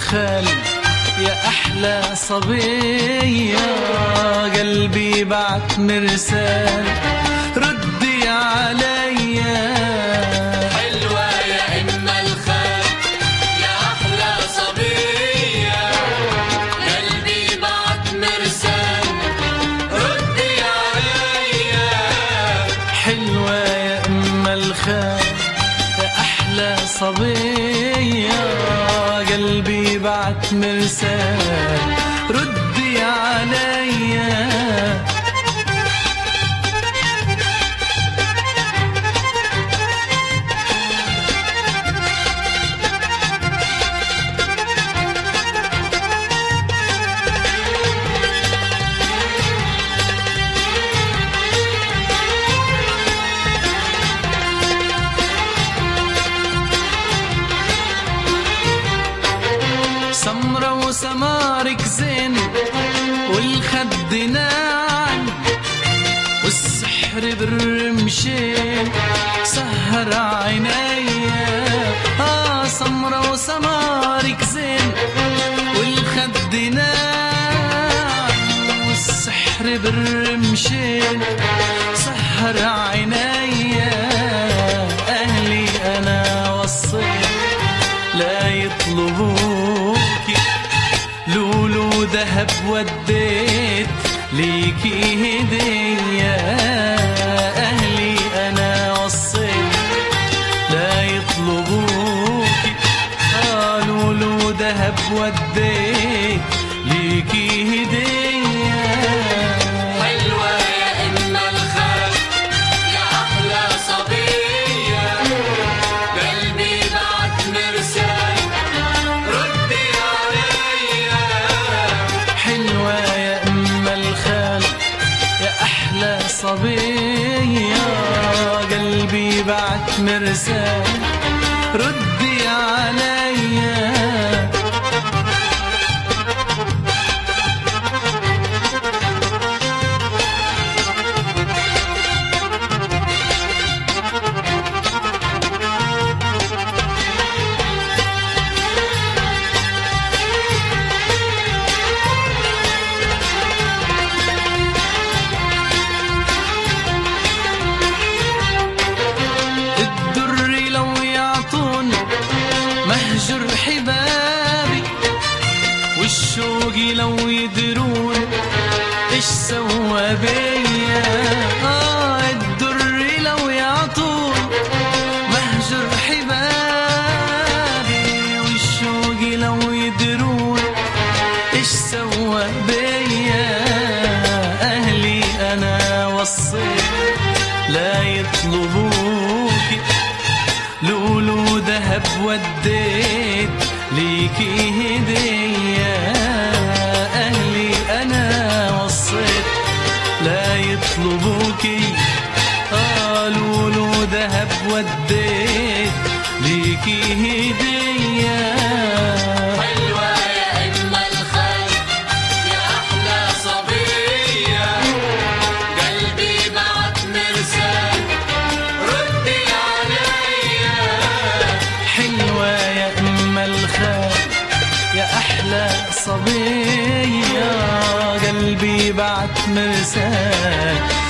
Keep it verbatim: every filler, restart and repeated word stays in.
الخال يا أحلى صبية، قلبي بعت مرسال ردي عليا. حلوة يا أم الخال يا أحلى صبية، قلبي بعت مرسال ردي عليا. حلوة يا أم الخال يا أحلى صبية، قلبي بعت مرسال ردي عليا. سمرة وسمارك زين والخد ناعم، والسحر بالرمشين سهر عينيا. آه سمرة وسمارك زين والخد ناعم، والسحر بالرمشين سهر عينيا. أهلي أنا وصيت لا يطلبوكي، لولو ذهب وديت ليكي هدية. أهلي أنا وصيت لا يطلبوكي، آه لولو ذهب وديت ليكي هدية. حلوة يا أم الخال يا أحلى صبية، قلبي بعت مرسال ردي عليا. حلوة يا أم الخال يا أحلى صبية، قلبي بعت مرسال ردي عليا. مهجر حبابي والشوق لو يدرون ايش سوى بيا. آه الدر لو يعطون مهجر حبابي والشوق لو يدرون ايش سوى بيا. أهلي أنا وصيت لا يطلبوكي، لولو ذهب وديت ليكي هدية. أهلي أنا وصيت لا يطلبوكي، آه لولو ذهب وديت ليكي هدية. حلوة يا أم الخال يا أحلى صبية، قلبي بعت مرسال ردي عليا. حلوة يا أم الخال يا أحلى صبية، قلبي بعت مرسال